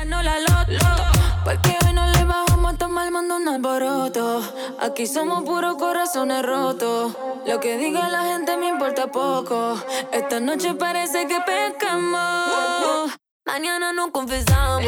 ganó la loto. Porque hoy no le bajamos a tomar, mando un alboroto. Aquí somos puros corazones rotos. Lo que diga la gente me importa poco. Esta noche parece que pescamos. Mañana nos confesamos.